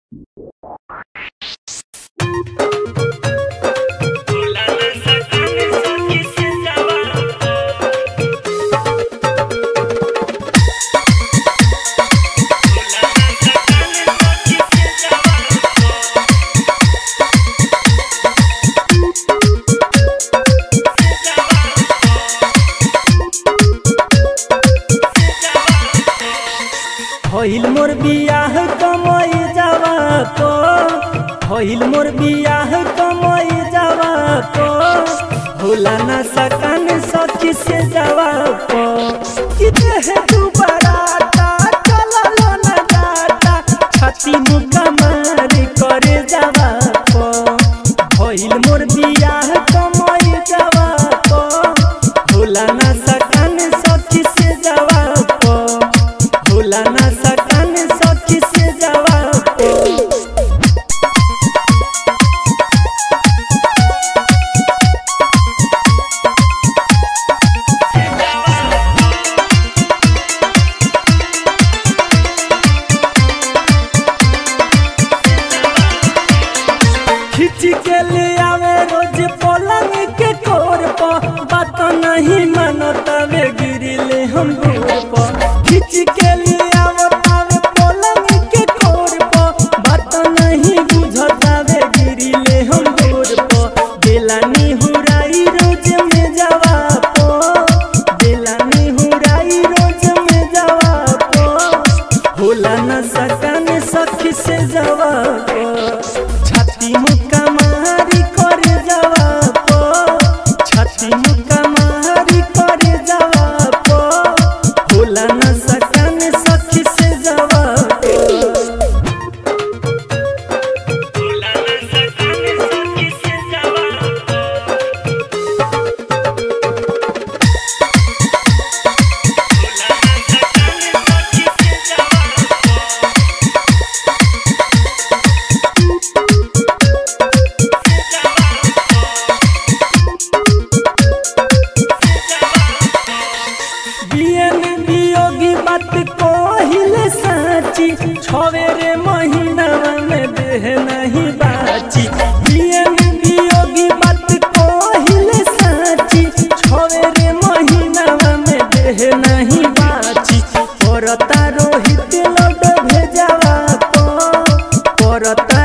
होइल मोर बियाह कमई जावा तो होइल मोर बियाह कमई जावा तो होला ना सकान सखी से जावा तो किते है तू बराता चललो ना जाता छाती मुका मारी करे जावा तो होइल मोर बियाह कमई जावा तो होला ना सकान सखी से जावा तो होला ना सकान सखी से जावा खिंच के ले आवे रोज पलंग के कोर पर बात नहीं मानतावे गिरिले हम दूर पर खिंच के ले आवे पलंग के कोर पर बात नहीं बुझतावे गिरिले हम दूर पर दिलानी हुराई रोज में जावा पो दिलानी हुराई रोज में जावा पो होला ना सकान सखी से जावा पो छाती मुका मारी करे जावा पो छाती मुका मारी करे जावा पो होला ना सकान सखी से जावा पो होला ना सकान सखी से जावा बात कहिले साची छवे रे महीना में देह नहीं बाची वियोगी बात कहिले साची छवे रे महीना में देह नहीं बाची परता रोहित लोड भेजावा तो परता